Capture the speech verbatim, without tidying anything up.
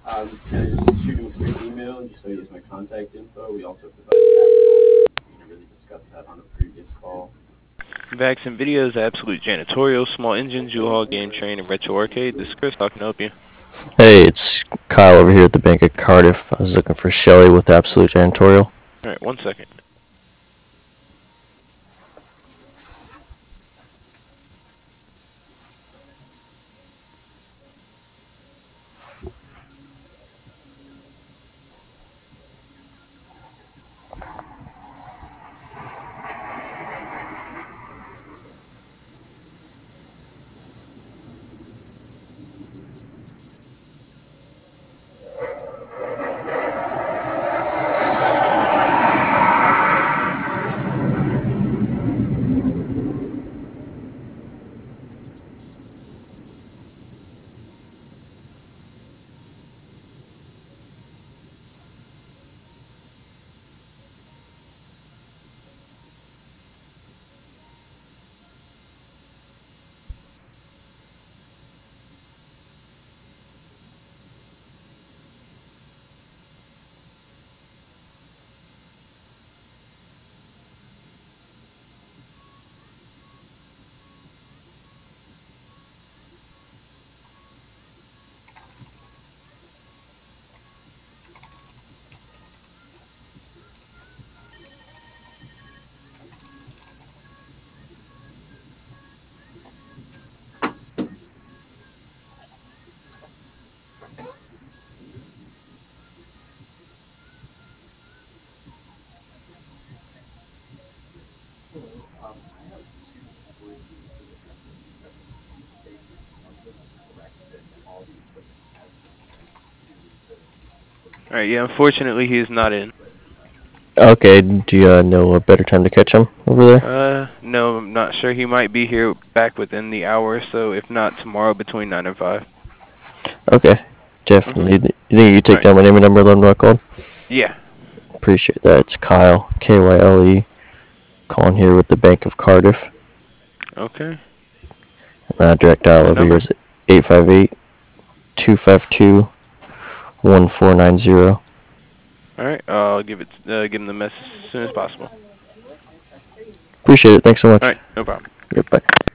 Um, can I just shoot him a quick email just so he has my contact info? We also provide we didn't really discuss that on a previous call. Vax and Videos, Absolute Janitorial, Small Engines, U-Haul, Game Train, and Retro Arcade. This is Chris. How can I help you? Hey, it's Kyle over here at the Bank of Cardiff. I was looking for Shelly with Absolute Janitorial. Alright, one second. Alright, yeah, unfortunately he is not in. Okay, do you uh, know a better time to catch him over there? Uh, no, I'm not sure. He might be here back within the hour or so, if not tomorrow between nine and five. Okay, Mm-hmm. definitely. You think you take Alright. down my name and number, let him know I called? Yeah. Appreciate that. It's Kyle, K Y L E, calling here with the Bank of Cardiff. Okay. Uh, direct dial Good over here number? is eight five eight, two five two, one four nine zero. Alright, I'll give it, uh, give him the message as soon as possible. Appreciate it. Thanks so much. Alright, no problem. Yep, bye.